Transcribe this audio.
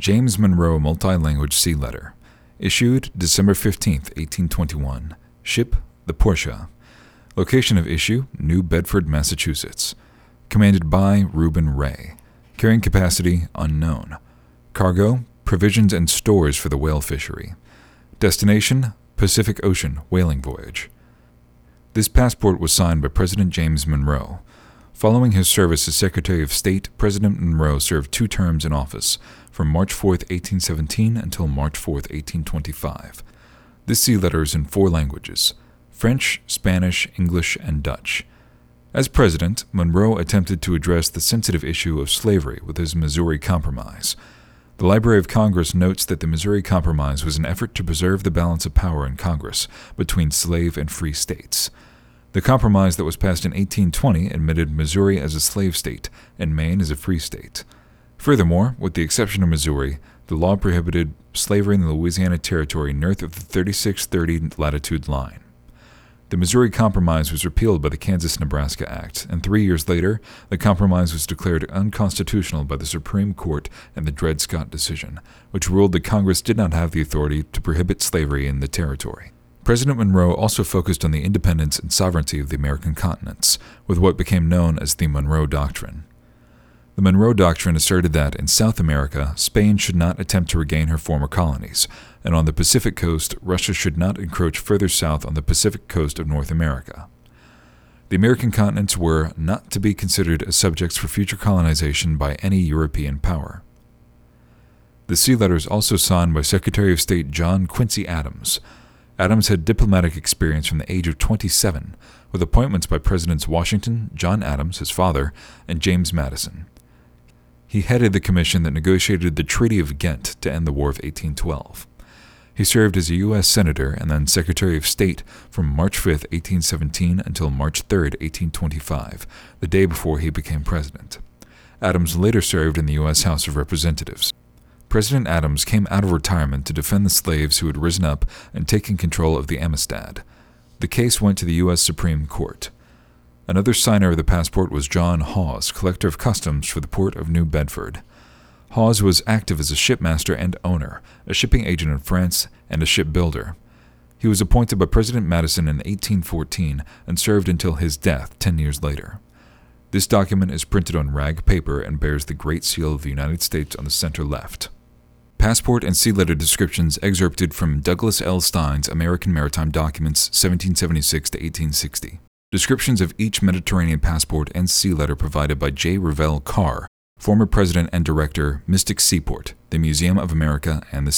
James Monroe Multi-Language Sea Letter. Issued December 15, 1821. Ship, the Portia. Location of issue, New Bedford, Massachusetts. Commanded by Reuben Ray. Carrying capacity, unknown. Cargo, provisions and stores for the whale fishery. Destination, Pacific Ocean whaling voyage. This passport was signed by President James Monroe. Following his service as Secretary of State, President Monroe served 2 terms in office, from March 4, 1817 until March 4, 1825. This sea letter is in 4 languages: French, Spanish, English, and Dutch. As president, Monroe attempted to address the sensitive issue of slavery with his Missouri Compromise. The Library of Congress notes that the Missouri Compromise was an effort to preserve the balance of power in Congress between slave and free states. The compromise that was passed in 1820 admitted Missouri as a slave state and Maine as a free state. Furthermore, with the exception of Missouri, the law prohibited slavery in the Louisiana Territory north of the 3630 latitude line. The Missouri Compromise was repealed by the Kansas-Nebraska Act, and 3 years later, the compromise was declared unconstitutional by the Supreme Court in the Dred Scott decision, which ruled that Congress did not have the authority to prohibit slavery in the territory. President Monroe also focused on the independence and sovereignty of the American continents, with what became known as the Monroe Doctrine. The Monroe Doctrine asserted that in South America, Spain should not attempt to regain her former colonies, and on the Pacific coast, Russia should not encroach further south on the Pacific coast of North America. The American continents were not to be considered as subjects for future colonization by any European power. The sea letter is also signed by Secretary of State John Quincy Adams. Adams had diplomatic experience from the age of 27, with appointments by Presidents Washington, John Adams, his father, and James Madison. He headed the commission that negotiated the Treaty of Ghent to end the War of 1812. He served as a U.S. Senator and then Secretary of State from March 5, 1817 until March 3, 1825, the day before he became president. Adams later served in the U.S. House of Representatives. President Adams came out of retirement to defend the slaves who had risen up and taken control of the Amistad. The case went to the U.S. Supreme Court. Another signer of the passport was John Hawes, collector of customs for the port of New Bedford. Hawes was active as a shipmaster and owner, a shipping agent in France, and a shipbuilder. He was appointed by President Madison in 1814 and served until his death 10 years later. This document is printed on rag paper and bears the Great Seal of the United States on the center left. Passport and sea letter descriptions excerpted from Douglas L. Stein's American Maritime Documents, 1776 to 1860. Descriptions of each Mediterranean passport and sea letter provided by J. Revell Carr, former president and director, Mystic Seaport, the Museum of America, and the